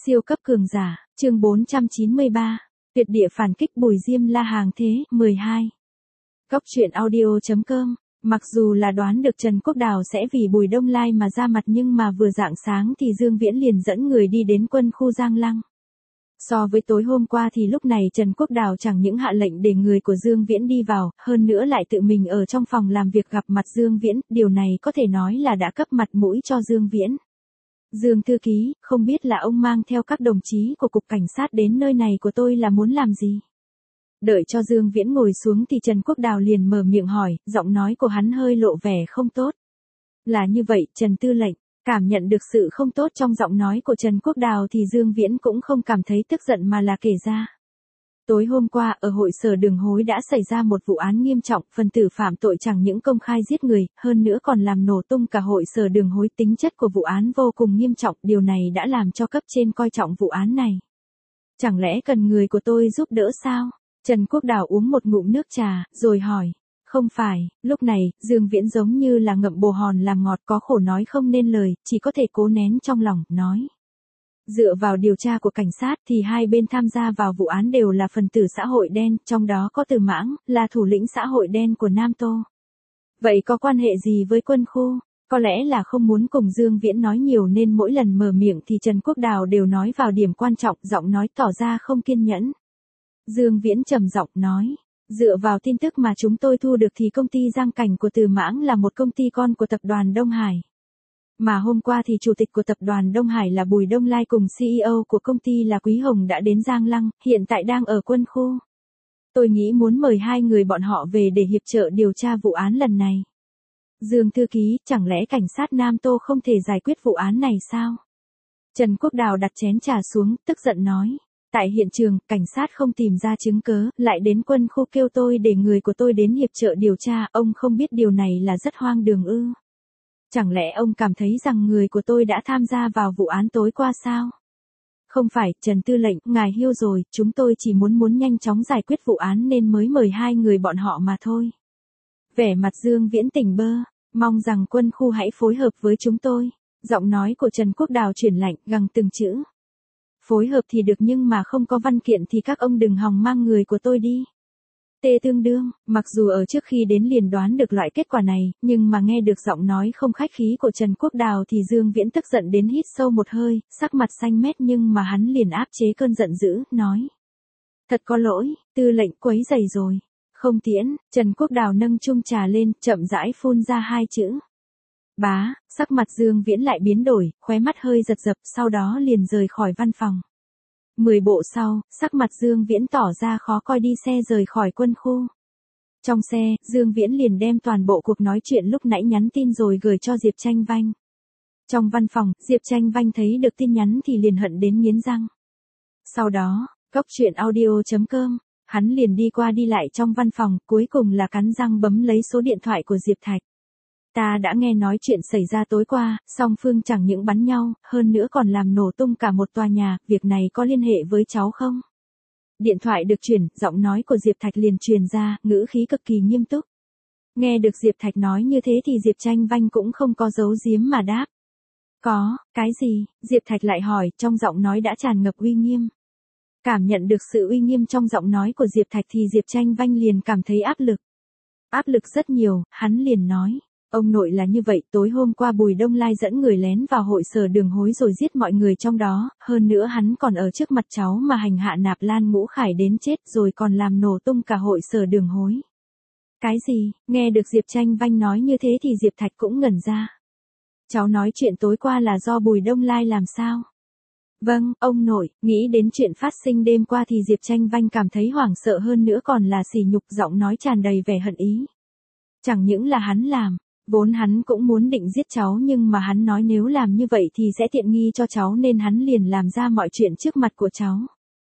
Siêu cấp cường giả, chương 493, tuyệt địa phản kích Bùi Diêm La hàng thế, 12. Góc truyện audio.com, mặc dù là đoán được Trần Quốc Đào sẽ vì Bùi Đông Lai mà ra mặt nhưng mà vừa rạng sáng thì Dương Viễn liền dẫn người đi đến quân khu Giang Lăng. So với tối hôm qua thì lúc này Trần Quốc Đào chẳng những hạ lệnh để người của Dương Viễn đi vào, hơn nữa lại tự mình ở trong phòng làm việc gặp mặt Dương Viễn, điều này có thể nói là đã cấp mặt mũi cho Dương Viễn. Dương thư ký, không biết là ông mang theo các đồng chí của cục cảnh sát đến nơi này của tôi là muốn làm gì? Đợi cho Dương Viễn ngồi xuống thì Trần Quốc Đào liền mở miệng hỏi, giọng nói của hắn hơi lộ vẻ không tốt. Là như vậy, Trần Tư lệnh, cảm nhận được sự không tốt trong giọng nói của Trần Quốc Đào thì Dương Viễn cũng không cảm thấy tức giận mà là kể ra. Tối hôm qua ở hội sở Đường Hối đã xảy ra một vụ án nghiêm trọng, phần tử phạm tội chẳng những công khai giết người, hơn nữa còn làm nổ tung cả hội sở Đường Hối, tính chất của vụ án vô cùng nghiêm trọng, điều này đã làm cho cấp trên coi trọng vụ án này. Chẳng lẽ cần người của tôi giúp đỡ sao? Trần Quốc Đào uống một ngụm nước trà, rồi hỏi. Không phải, lúc này, Dương Viễn giống như là ngậm bồ hòn làm ngọt, có khổ nói không nên lời, chỉ có thể cố nén trong lòng, nói. Dựa vào điều tra của cảnh sát thì hai bên tham gia vào vụ án đều là phần tử xã hội đen, trong đó có Từ Mãng, là thủ lĩnh xã hội đen của Nam Tô. Vậy có quan hệ gì với quân khu? Có lẽ là không muốn cùng Dương Viễn nói nhiều nên mỗi lần mở miệng thì Trần Quốc Đào đều nói vào điểm quan trọng, giọng nói tỏ ra không kiên nhẫn. Dương Viễn trầm giọng nói. Dựa vào tin tức mà chúng tôi thu được thì công ty Giang Cảnh của Từ Mãng là một công ty con của tập đoàn Đông Hải. Mà hôm qua thì chủ tịch của tập đoàn Đông Hải là Bùi Đông Lai cùng CEO của công ty là Quý Hồng đã đến Giang Lăng, hiện tại đang ở quân khu. Tôi nghĩ muốn mời hai người bọn họ về để hiệp trợ điều tra vụ án lần này. Dương thư ký, chẳng lẽ cảnh sát Nam Tô không thể giải quyết vụ án này sao? Trần Quốc Đào đặt chén trà xuống, tức giận nói. Tại hiện trường, cảnh sát không tìm ra chứng cớ, lại đến quân khu kêu tôi để người của tôi đến hiệp trợ điều tra, ông không biết điều này là rất hoang đường ư? Chẳng lẽ ông cảm thấy rằng người của tôi đã tham gia vào vụ án tối qua sao? Không phải, Trần Tư lệnh, ngài hiêu rồi, chúng tôi chỉ muốn nhanh chóng giải quyết vụ án nên mới mời hai người bọn họ mà thôi. Vẻ mặt Dương Viễn tỉnh bơ, mong rằng quân khu hãy phối hợp với chúng tôi. Giọng nói của Trần Quốc Đào chuyển lạnh, gằn từng chữ. Phối hợp thì được nhưng mà không có văn kiện thì các ông đừng hòng mang người của tôi đi. Tê tương đương, mặc dù ở trước khi đến liền đoán được loại kết quả này, nhưng mà nghe được giọng nói không khách khí của Trần Quốc Đào thì Dương Viễn tức giận đến hít sâu một hơi, sắc mặt xanh mét nhưng mà hắn liền áp chế cơn giận dữ, nói. Thật có lỗi, tư lệnh quấy rầy rồi. Không tiễn, Trần Quốc Đào nâng chung trà lên, chậm rãi phun ra hai chữ. Bá, sắc mặt Dương Viễn lại biến đổi, khóe mắt hơi giật giật, sau đó liền rời khỏi văn phòng. 10 bộ sau, sắc mặt Dương Viễn tỏ ra khó coi đi xe rời khỏi quân khu. Trong xe, Dương Viễn liền đem toàn bộ cuộc nói chuyện lúc nãy nhắn tin rồi gửi cho Diệp Tranh Vanh. Trong văn phòng, Diệp Tranh Vanh thấy được tin nhắn thì liền hận đến nghiến răng. Sau đó, góc truyện audio.com, hắn liền đi qua đi lại trong văn phòng, cuối cùng là cắn răng bấm lấy số điện thoại của Diệp Thạch. Ta đã nghe nói chuyện xảy ra tối qua, song phương chẳng những bắn nhau, hơn nữa còn làm nổ tung cả một tòa nhà, việc này có liên hệ với cháu không? Điện thoại được chuyển, giọng nói của Diệp Thạch liền truyền ra, ngữ khí cực kỳ nghiêm túc. Nghe được Diệp Thạch nói như thế thì Diệp Tranh Vanh cũng không có giấu giếm mà đáp. Có, cái gì? Diệp Thạch lại hỏi, trong giọng nói đã tràn ngập uy nghiêm. Cảm nhận được sự uy nghiêm trong giọng nói của Diệp Thạch thì Diệp Tranh Vanh liền cảm thấy áp lực. Áp lực rất nhiều, hắn liền nói. Ông nội là như vậy, tối hôm qua Bùi Đông Lai dẫn người lén vào hội sở Đường Hối rồi giết mọi người trong đó, hơn nữa hắn còn ở trước mặt cháu mà hành hạ Nạp Lan Ngũ Khải đến chết rồi còn làm nổ tung cả hội sở Đường Hối. Cái gì? Nghe được Diệp Tranh Vanh nói như thế thì Diệp Thạch cũng ngẩn ra. Cháu nói chuyện tối qua là do Bùi Đông Lai làm sao? Vâng, ông nội, nghĩ đến chuyện phát sinh đêm qua thì Diệp Tranh Vanh cảm thấy hoảng sợ hơn nữa còn là sỉ nhục, giọng nói tràn đầy vẻ hận ý. Chẳng những là hắn làm. Vốn hắn cũng muốn định giết cháu nhưng mà hắn nói nếu làm như vậy thì sẽ tiện nghi cho cháu nên hắn liền làm ra mọi chuyện trước mặt của cháu.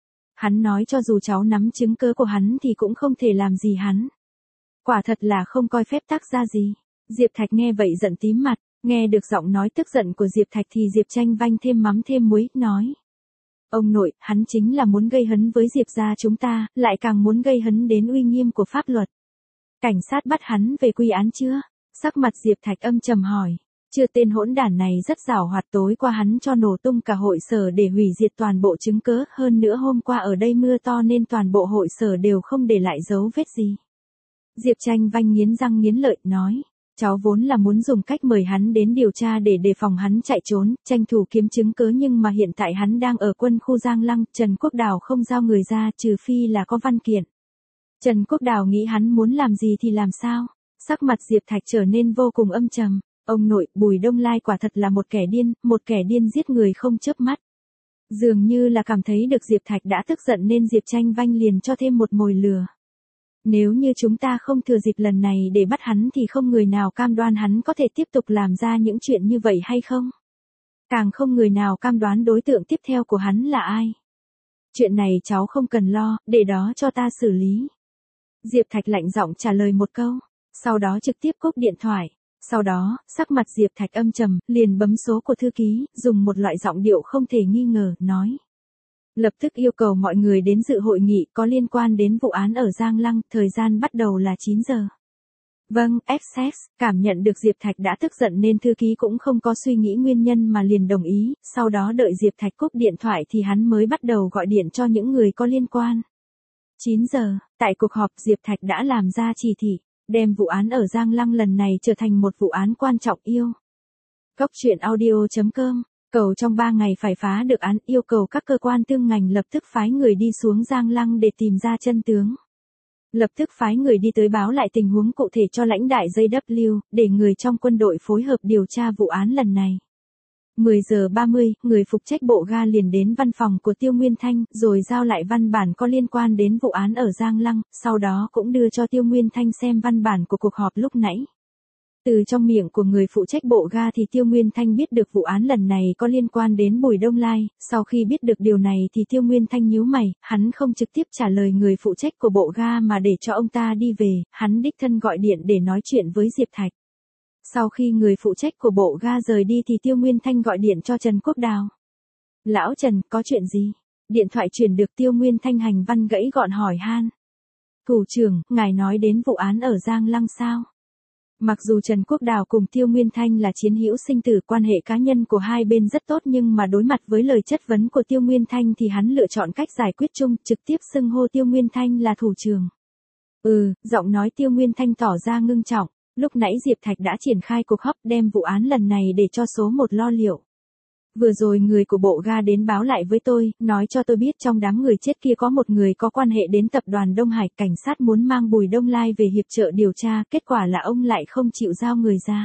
Hắn nói cho dù cháu nắm chứng cứ của hắn thì cũng không thể làm gì hắn. Quả thật là không coi phép tắc ra gì. Diệp Thạch nghe vậy giận tím mặt, nghe được giọng nói tức giận của Diệp Thạch thì Diệp Tranh Vanh thêm mắm thêm muối, nói. Ông nội, hắn chính là muốn gây hấn với Diệp gia chúng ta, lại càng muốn gây hấn đến uy nghiêm của pháp luật. Cảnh sát bắt hắn về quy án chưa? Sắc mặt Diệp Thạch âm trầm hỏi. Chưa tên hỗn đản này rất giàu hoạt, tối qua hắn cho nổ tung cả hội sở để hủy diệt toàn bộ chứng cớ, hơn nữa hôm qua ở đây mưa to nên toàn bộ hội sở đều không để lại dấu vết gì. Diệp Tranh Vanh nghiến răng nghiến lợi, nói. Cháu vốn là muốn dùng cách mời hắn đến điều tra để đề phòng hắn chạy trốn, tranh thủ kiếm chứng cớ, nhưng mà hiện tại hắn đang ở quân khu Giang Lăng, Trần Quốc Đào không giao người ra trừ phi là có văn kiện. Trần Quốc Đào nghĩ hắn muốn làm gì thì làm sao? Sắc mặt Diệp Thạch trở nên vô cùng âm trầm. Ông nội, Bùi Đông Lai quả thật là một kẻ điên giết người không chớp mắt. Dường như là cảm thấy được Diệp Thạch đã tức giận nên Diệp Tranh Vanh liền cho thêm một mồi lửa. Nếu như chúng ta không thừa dịp lần này để bắt hắn thì không người nào cam đoan hắn có thể tiếp tục làm ra những chuyện như vậy hay không. Càng không người nào cam đoán đối tượng tiếp theo của hắn là ai. Chuyện này cháu không cần lo, để đó cho ta xử lý. Diệp Thạch lạnh giọng trả lời một câu, sau đó trực tiếp cúp điện thoại. Sau đó, sắc mặt Diệp Thạch âm trầm, liền bấm số của thư ký, dùng một loại giọng điệu không thể nghi ngờ, nói. Lập tức yêu cầu mọi người đến dự hội nghị có liên quan đến vụ án ở Giang Lăng, thời gian bắt đầu là 9 giờ. Vâng, XX, cảm nhận được Diệp Thạch đã tức giận nên thư ký cũng không có suy nghĩ nguyên nhân mà liền đồng ý, sau đó đợi Diệp Thạch cúp điện thoại thì hắn mới bắt đầu gọi điện cho những người có liên quan. 9 giờ, tại cuộc họp Diệp Thạch đã làm ra chỉ thị, đem vụ án ở Giang Lăng lần này trở thành một vụ án quan trọng yêu. Góc truyện audio.com, cầu trong 3 ngày phải phá được án, yêu cầu các cơ quan tương ngành lập tức phái người đi xuống Giang Lăng để tìm ra chân tướng. Lập tức phái người đi tới báo lại tình huống cụ thể cho lãnh đại JW, để người trong quân đội phối hợp điều tra vụ án lần này. 10 giờ 30, người phụ trách bộ ga liền đến văn phòng của Tiêu Nguyên Thanh, rồi giao lại văn bản có liên quan đến vụ án ở Giang Lăng, sau đó cũng đưa cho Tiêu Nguyên Thanh xem văn bản của cuộc họp lúc nãy. Từ trong miệng của người phụ trách bộ ga thì Tiêu Nguyên Thanh biết được vụ án lần này có liên quan đến Bùi Đông Lai, sau khi biết được điều này thì Tiêu Nguyên Thanh nhíu mày, hắn không trực tiếp trả lời người phụ trách của bộ ga mà để cho ông ta đi về, hắn đích thân gọi điện để nói chuyện với Diệp Thạch. Sau khi người phụ trách của bộ ga rời đi thì Tiêu Nguyên Thanh gọi điện cho Trần Quốc Đào. Lão Trần, có chuyện gì? Điện thoại truyền được Tiêu Nguyên Thanh hành văn gãy gọn hỏi han. Thủ trưởng, ngài nói đến vụ án ở Giang Lăng sao? Mặc dù Trần Quốc Đào cùng Tiêu Nguyên Thanh là chiến hữu sinh tử, quan hệ cá nhân của hai bên rất tốt, nhưng mà đối mặt với lời chất vấn của Tiêu Nguyên Thanh thì hắn lựa chọn cách giải quyết chung, trực tiếp xưng hô Tiêu Nguyên Thanh là thủ trưởng. Giọng nói Tiêu Nguyên Thanh tỏ ra ngưng trọng. Lúc nãy Diệp Thạch đã triển khai cuộc họp đem vụ án lần này để cho số 1 lo liệu. Vừa rồi người của bộ ga đến báo lại với tôi, nói cho tôi biết trong đám người chết kia có một người có quan hệ đến tập đoàn Đông Hải, cảnh sát muốn mang Bùi Đông Lai về hiệp trợ điều tra, kết quả là ông lại không chịu giao người ra.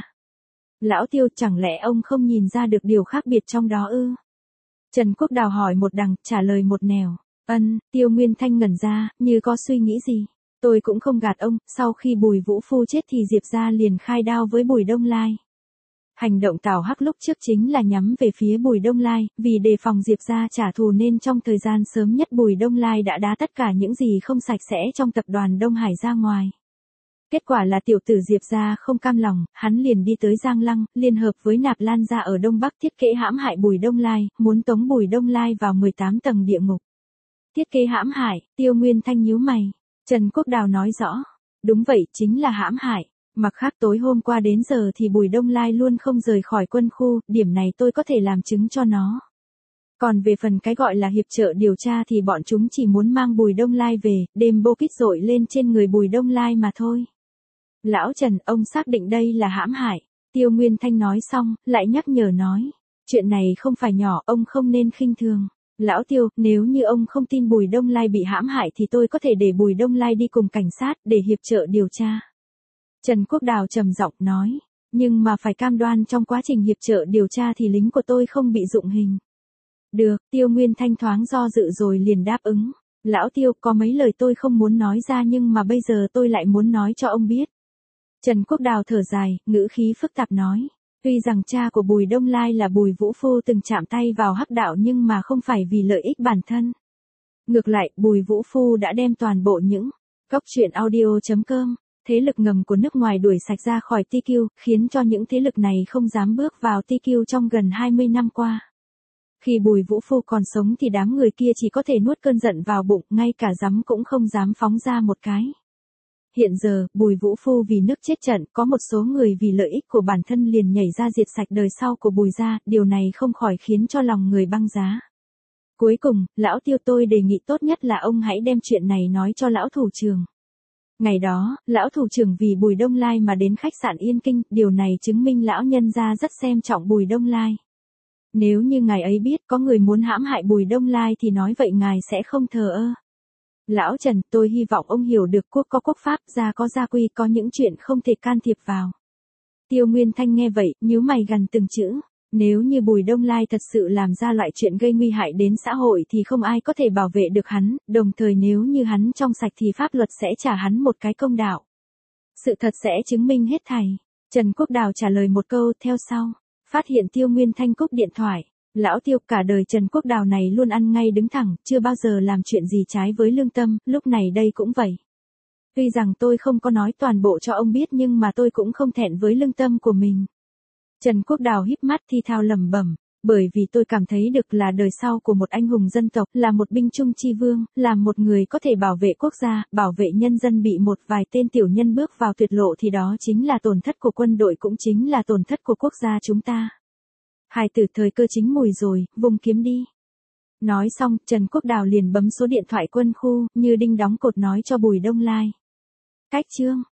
Lão Tiêu, chẳng lẽ ông không nhìn ra được điều khác biệt trong đó ư? Trần Quốc Đào hỏi một đằng, trả lời một nẻo. Tiêu Nguyên Thanh ngẩn ra, như có suy nghĩ gì. Tôi cũng không gạt ông, sau khi Bùi Vũ Phu chết thì Diệp gia liền khai đao với Bùi Đông Lai. Hành động Tào Hắc lúc trước chính là nhắm về phía Bùi Đông Lai, vì đề phòng Diệp gia trả thù nên trong thời gian sớm nhất Bùi Đông Lai đã đá tất cả những gì không sạch sẽ trong tập đoàn Đông Hải ra ngoài. Kết quả là tiểu tử Diệp gia không cam lòng, hắn liền đi tới Giang Lăng, liên hợp với Nạp Lan gia ở Đông Bắc thiết kế hãm hại Bùi Đông Lai, muốn tống Bùi Đông Lai vào 18 tầng địa ngục. Thiết kế hãm hại, Tiêu Nguyên Thanh nhíu mày. Trần Quốc Đào nói rõ. Đúng vậy, chính là hãm hại. Mặt khác tối hôm qua đến giờ thì Bùi Đông Lai luôn không rời khỏi quân khu, điểm này tôi có thể làm chứng cho nó. Còn về phần cái gọi là hiệp trợ điều tra thì bọn chúng chỉ muốn mang Bùi Đông Lai về, đêm bô kích dội lên trên người Bùi Đông Lai mà thôi. Lão Trần, ông xác định đây là hãm hại. Tiêu Nguyên Thanh nói xong, lại nhắc nhở nói. Chuyện này không phải nhỏ, ông không nên khinh thường. Lão Tiêu, nếu như ông không tin Bùi Đông Lai bị hãm hại thì tôi có thể để Bùi Đông Lai đi cùng cảnh sát để hiệp trợ điều tra. Trần Quốc Đào trầm giọng nói, nhưng mà phải cam đoan trong quá trình hiệp trợ điều tra thì lính của tôi không bị dụng hình. Được, Tiêu Nguyên Thanh thoáng do dự rồi liền đáp ứng. Lão Tiêu, có mấy lời tôi không muốn nói ra nhưng mà bây giờ tôi lại muốn nói cho ông biết. Trần Quốc Đào thở dài, ngữ khí phức tạp nói. Tuy rằng cha của Bùi Đông Lai là Bùi Vũ Phu từng chạm tay vào hắc đạo nhưng mà không phải vì lợi ích bản thân. Ngược lại, Bùi Vũ Phu đã đem toàn bộ những góc truyện audio.com, thế lực ngầm của nước ngoài đuổi sạch ra khỏi TQ, khiến cho những thế lực này không dám bước vào TQ trong gần 20 năm qua. Khi Bùi Vũ Phu còn sống thì đám người kia chỉ có thể nuốt cơn giận vào bụng, ngay cả giấm cũng không dám phóng ra một cái. Hiện giờ, Bùi Vũ Phu vì nước chết trận, có một số người vì lợi ích của bản thân liền nhảy ra diệt sạch đời sau của Bùi gia, điều này không khỏi khiến cho lòng người băng giá. Cuối cùng, lão Tiêu tôi đề nghị tốt nhất là ông hãy đem chuyện này nói cho lão thủ trưởng. Ngày đó, lão thủ trưởng vì Bùi Đông Lai mà đến khách sạn Yên Kinh, điều này chứng minh lão nhân gia rất xem trọng Bùi Đông Lai. Nếu như ngài ấy biết có người muốn hãm hại Bùi Đông Lai thì nói vậy ngài sẽ không thờ ơ. Lão Trần, tôi hy vọng ông hiểu được quốc có quốc pháp, gia có gia quy, có những chuyện không thể can thiệp vào. Tiêu Nguyên Thanh nghe vậy, nhíu mày gằn từng chữ. Nếu như Bùi Đông Lai thật sự làm ra loại chuyện gây nguy hại đến xã hội thì không ai có thể bảo vệ được hắn, đồng thời nếu như hắn trong sạch thì pháp luật sẽ trả hắn một cái công đạo. Sự thật sẽ chứng minh hết thảy. Trần Quốc Đào trả lời một câu theo sau. Phát hiện Tiêu Nguyên Thanh cúp điện thoại. Lão Tiêu, cả đời Trần Quốc Đào này luôn ăn ngay đứng thẳng, chưa bao giờ làm chuyện gì trái với lương tâm, lúc này đây cũng vậy. Tuy rằng tôi không có nói toàn bộ cho ông biết nhưng mà tôi cũng không thẹn với lương tâm của mình. Trần Quốc Đào híp mắt thi thao lẩm bẩm, bởi vì tôi cảm thấy được là đời sau của một anh hùng dân tộc, là một binh trung chi vương, là một người có thể bảo vệ quốc gia, bảo vệ nhân dân bị một vài tên tiểu nhân bước vào tuyệt lộ thì đó chính là tổn thất của quân đội cũng chính là tổn thất của quốc gia chúng ta. Hài tử thời cơ chín mùi rồi, vùng kiếm đi. Nói xong, Trần Quốc Đào liền bấm số điện thoại quân khu, như đinh đóng cột nói cho Bùi Đông Lai. Cách chương